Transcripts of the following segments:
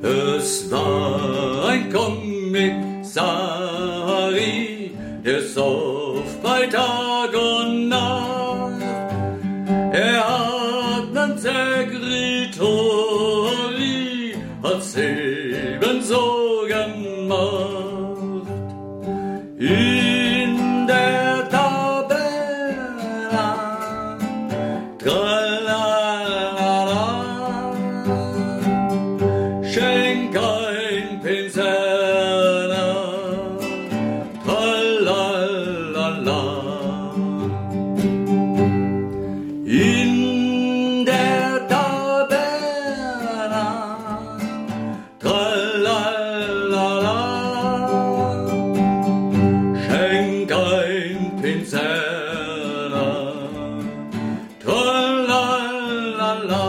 Es war ein Kommissari, der soff bei Tag und Nacht. Er hat nen Sekretori, hat's ebenso gemacht. In der Taberna, tralalala, schenk ein Pinzerna, tralalala. In der Taberna, tralalala, schenk ein Pinzerna, tralalala.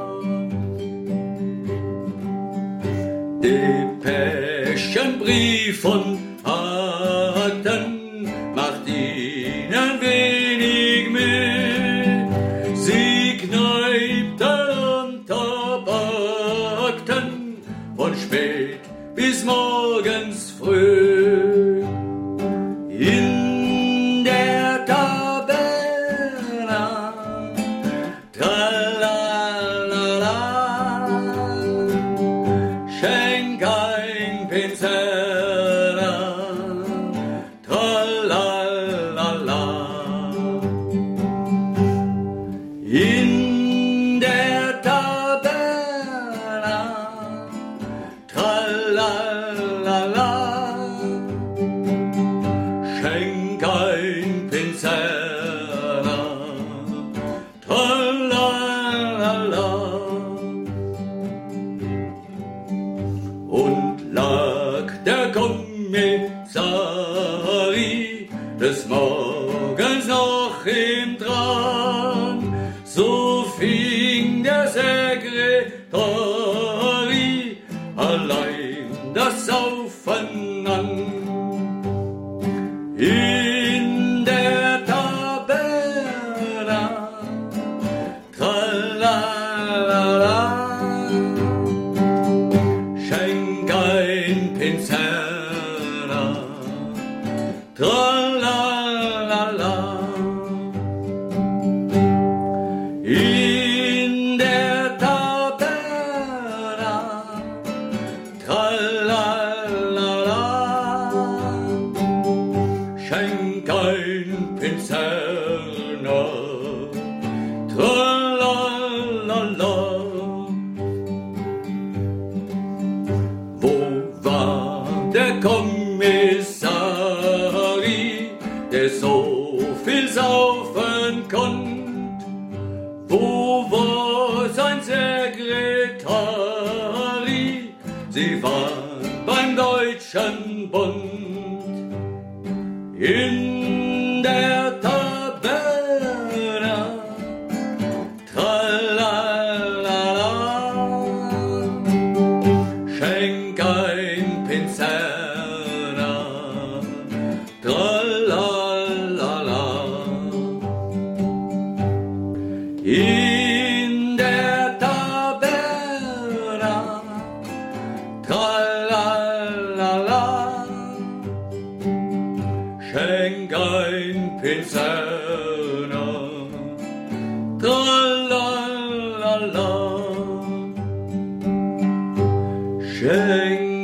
Depeschenbrief von Akten macht ihnen wenig mehr. Sie kneipten und tabakten von spät bis morgens früh. In der Taberna, tralalala, schenk ein Pinzerna, tralalala. In der Taberna, tralalala, schenk ein Pinzerna, tralalala. Und lag der Kommissari des Morgens noch im Traum, so fing der Sekretari allein das Saufen an. In der Taberna, tralalala, schenk ein Pinzerna, tralalala. In der Taberna, tralalala, schenk ein Pinzerna, tralalala. Wo war der Kommissari, der so viel saufen konnt? Wo war sein Sekretari? Sie waren beim Deutschen Bund. In der Taberna, tralalala, schenk ein Pinzerna, tralalala. In der Taberna, tralalala, schenk ein Pinzerna, tralalala, schenk